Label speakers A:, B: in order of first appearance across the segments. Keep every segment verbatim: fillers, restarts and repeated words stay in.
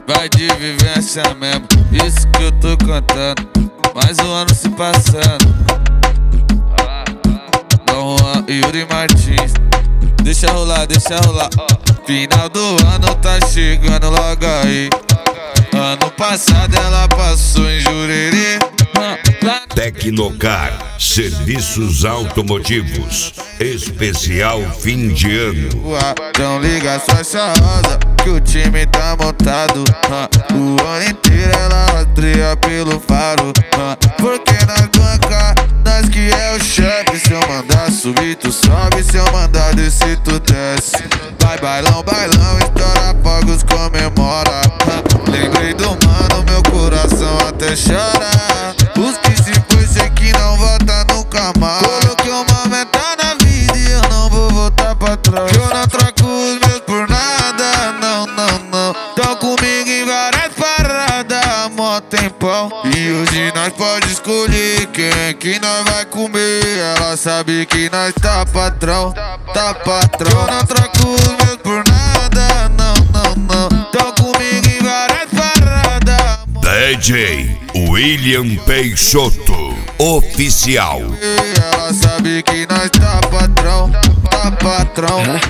A: Vai de vivência mesmo, isso que eu tô cantando. Mais um ano se passando. Dom Juan e Yuri Martins. Deixa rolar, deixa rolar. Final do ano tá chegando logo aí. Ano passado ela passou em Jurerê.
B: Tecnocar, serviços automotivos, especial fim de ano.
A: Então liga sua charrosa, que o time tá montado. O ano inteiro ela rastreia pelo faro. Porque nós banca, nós que é o chefe. Se eu mandar subir, tu sobe. Se eu mandar descer, tu desce. Vai bailão, bailão, estoura fogos, comemora. Lembrei do mano, meu coração até chora. Os que se foi, sei que não volta nunca mais. Coloquei uma meta na vida e eu não vou voltar pra trás. Eu não troco os meus por nada, não, não, não. Tão comigo em várias paradas, mó tempão. E hoje nós pode escolher quem que nós vai comer. Ela sabe que nós tá patrão, tá patrão. Eu não troco os meus por nada, não, não, não. Tão comigo em várias paradas.
B: D J William Peixoto, oficial.
A: Ela sabe que nós tá patrão, tá patrão.
C: É?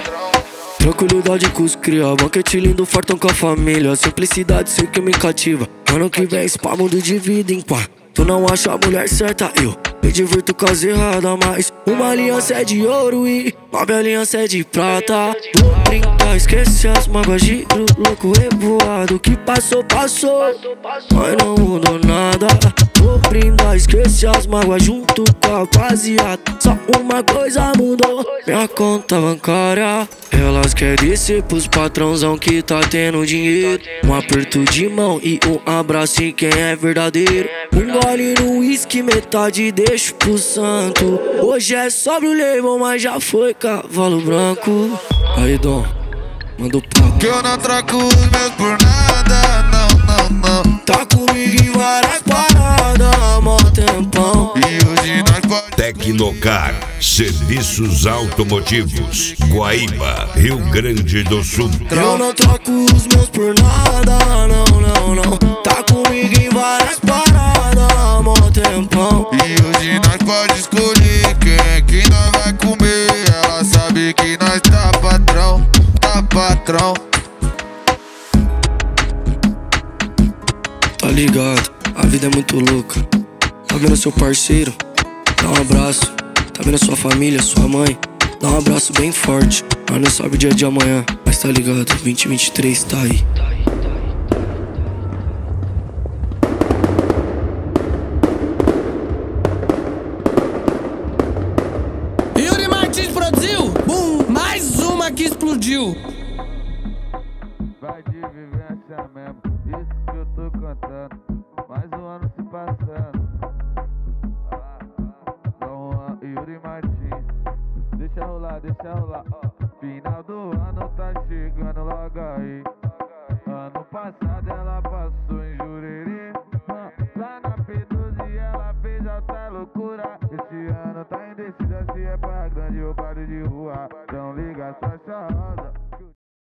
C: Tranquilidade com os cria, banquete lindo, fartão com a família. Simplicidade sei que me cativa. Ano que vem esse pá mundo de vida em pá. Tu não acha a mulher certa, eu me divirto com as erradas. Mas uma aliança é de ouro e nove aliança é de prata. Vou brincar, esquece as mágoas, giro louco revoado. Que passou, passou, mas não mudou nada. Vou brindar, esquece as mágoas junto com a rapaziada. Só uma coisa mudou, minha conta bancária. Elas querem descer pros patrãozão que tá tendo dinheiro. Um aperto de mão e um abraço em quem é verdadeiro. Um gole no uísque, metade deixo pro santo. Hoje é sobre o label, mas já foi cavalo branco. Aí, Dom, manda o papo.
A: Que eu não troco os meus por nada, não, não, não.
C: Tá comigo em várias paradas, mó tempão.
A: E hoje nós pode
B: Tecnocar, serviços automotivos, Guaíba, Rio Grande do Sul.
C: Eu não troco os meus por nada, não, não, não. Tá comigo em várias paradas, mó tempão.
A: E hoje nós pode escolher quem que nós vai comer. Ela sabe que nós tá patrão, tá patrão.
C: Tá ligado, a vida é muito louca. Tá vendo seu parceiro? Dá um abraço. Tá vendo sua família, sua mãe? Dá um abraço bem forte. Mas não sabe o dia de amanhã. Mas tá ligado, vinte e vinte e três tá aí.
D: Yuri Martins produziu. Bum, mais uma que explodiu.
A: Vai de vivência mesmo, isso que eu tô cantando. Mais um ano se passando. Dom Juan e Yuri Martins. Deixa rolar, deixa rolar. Final do ano tá chegando logo aí. Ano passado ela passou em Jurerê. Lá na P doze ela fez alta loucura. Esse ano tá indecisa se é pra grande ou para de rua.